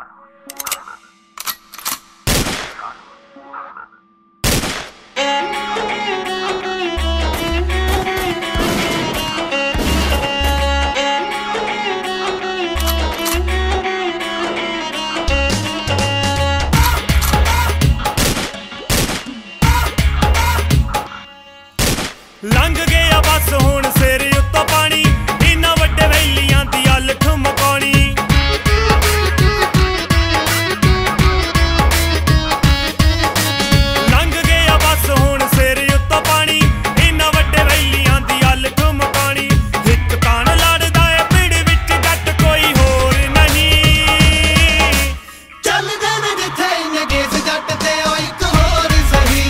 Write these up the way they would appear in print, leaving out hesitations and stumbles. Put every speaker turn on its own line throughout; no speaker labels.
लंघ गया बस हुण सिर उत्तों पानी, इन्ना वड्डे वैलियां दी अल ठुमकाउणी। लंघ गया बस हुण सिर उत्तों पानी, इन्ना वड्डे वैलियां दी अल ठुमकाउणी। हिक तान लड़दा ए पिड़ विच जट कोई होर नहीं।
चलदे ने जिथे इन्ने गेस जट ते ओ इक होर सही।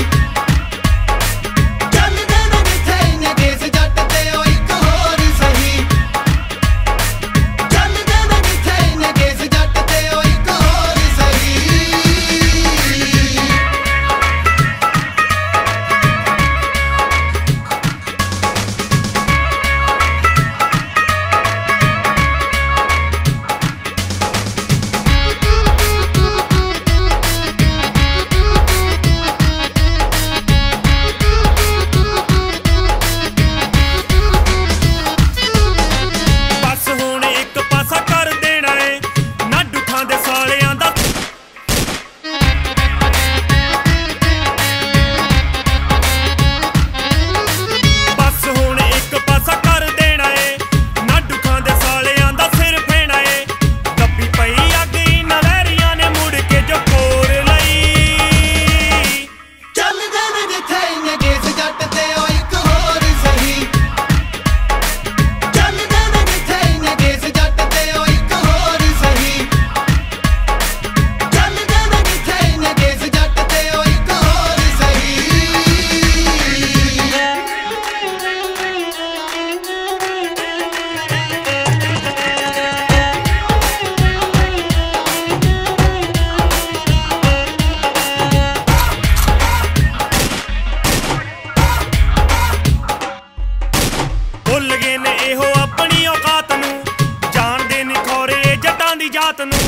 भुल गए ने इहो अपनी औकात नूं, जानदे नहीं खौरे जटां दी जात नूं।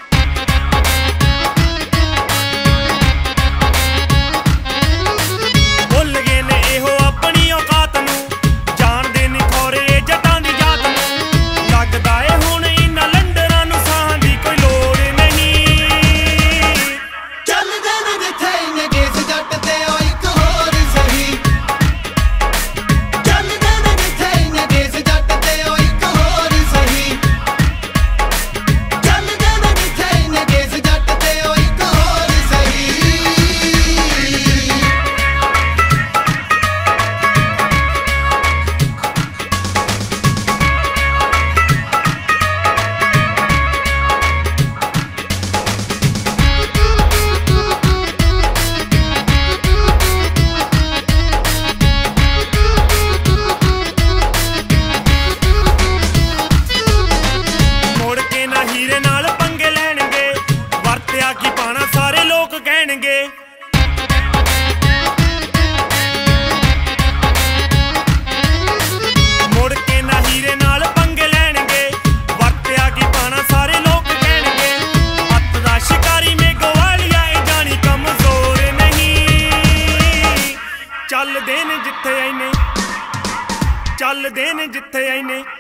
भुल गए ने इहो अपनी औकात नूं, जानदे नहीं खौरे जटां दी जात नूं। लगदा ए हुण इन्हां लंडरां नूं साहां दी कोई लोड़ नहीं।
चलदे ने जिथे इन्ने गेस जट ते ओ इक होर सही।
हीरे नाल पंगे लैणगे, वरत्या की पाना सारे लोग कहणगे। मुड़ के ना हीरे नाल पंगे लैणगे, वरत्या की पाना सारे लोग कहणगे। हत्थ दा शिकारी में गवालिया ए जानी कमजोर नहीं। चलदे ने जिथे आईने, चलदे ने जिथे आईने।